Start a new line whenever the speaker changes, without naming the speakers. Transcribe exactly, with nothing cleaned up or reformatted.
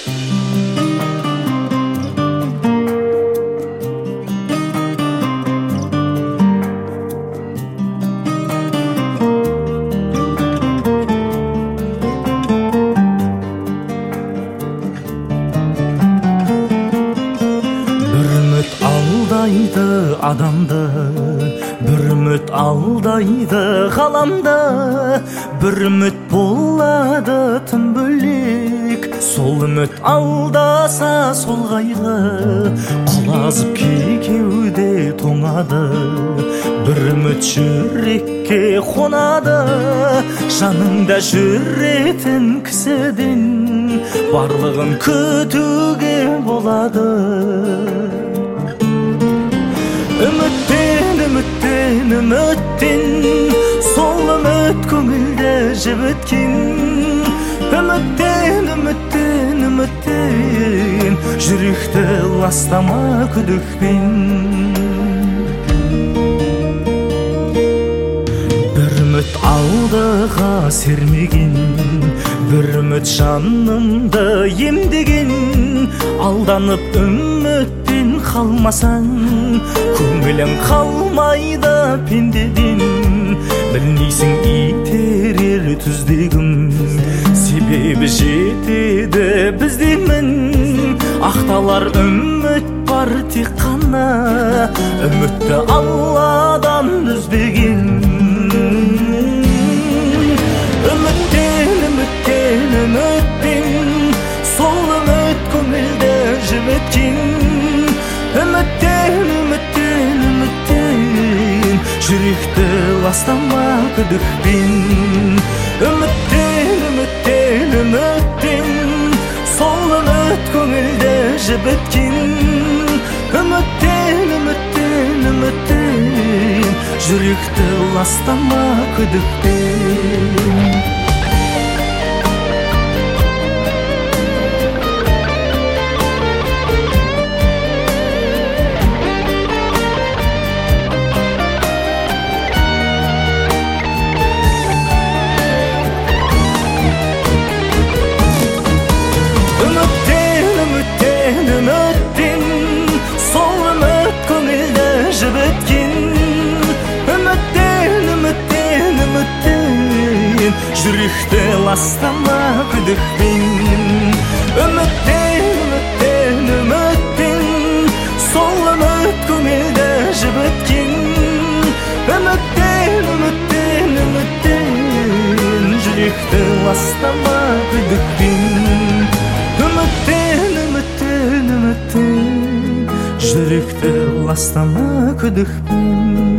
Алдайды адамды, бір үміт алдайды ғаламда, бір үміт болады тым бөлек. Сол үміт алдаса сол қайғы, құлазып кеудеде тоңады. Бір үміт жүрекке қонады, жаныңда жүретін кісіден барлығын күтуге болады. Үміттен, үміттен, үміттен, сол үміт көңілді жібіткен. Үміттен, үміттен, үміттен, жүректі ластама күдікпен. Бір үміт алдыға сермеген, бір үміт жанымды емдеген. Алданып үміттен қалмасаң, көңілің қалмайды пендеден. Білмейсің итерер түздегім, себебі жетеді біздемін. Ақталар үміт бар тек қана, үмітті Алладан үзбеген. Үміттен, үміттен, үміттен, сол үміт көңілді жібіткен. Үміттен, үміттен, үміттен, жүректі ластама күдікпен. Үміттен, үміттен, үміттен, сол үміт көңілді жібіткен. Үміттен, үміттен, үміттен, жүректі ластама күдікпен. Үміттен, сол үміт көңілді жібіткен. Үміттен, үміттен, үміттен, жүректі ластама күдікпен. Үміттен, үміттен, үміттен, сол үміт көңілді жібіткен. Үміттен, үміттен, үміттен, жүректі ластама күдікпен. Үміттен, үміттен, үміттен, жүректі ластама күдікпен.